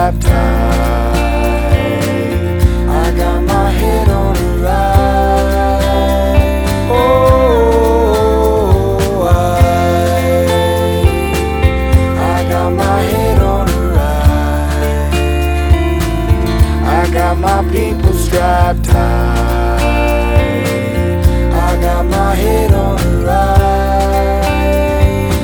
strapped tight. I got my head on the right. Oh, I got my head on the right. I got my people strapped tight. I got my head on the right.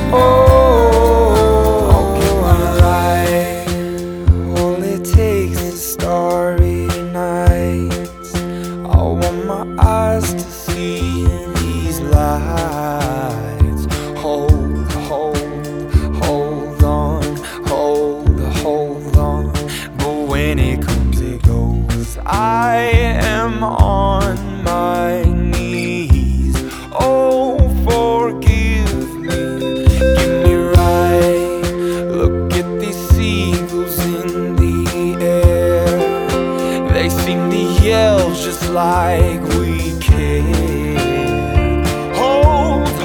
Oh, right. All it takes is starry nights. I want my eyes to see these lights. Hold on, hold on. But when it comes, it goes. I am on my knees. Oh, forgive me, get me right. Look at these seagulls in the air. They seem to yell just like we care. Hold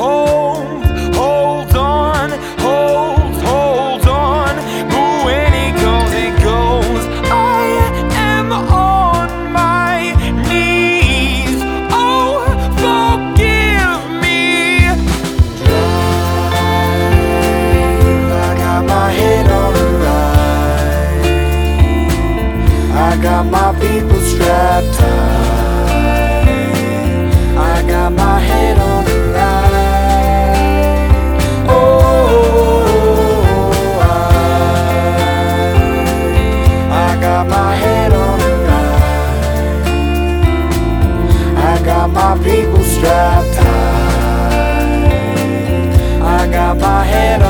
on, hold on. But when it goes, it goes. I am on my knees. Oh, forgive me. Drive, I got my head on the right. I got my people strapped tight. I got my head on the right. Oh, I got my head on the right. I got my people strapped tight. I got my head on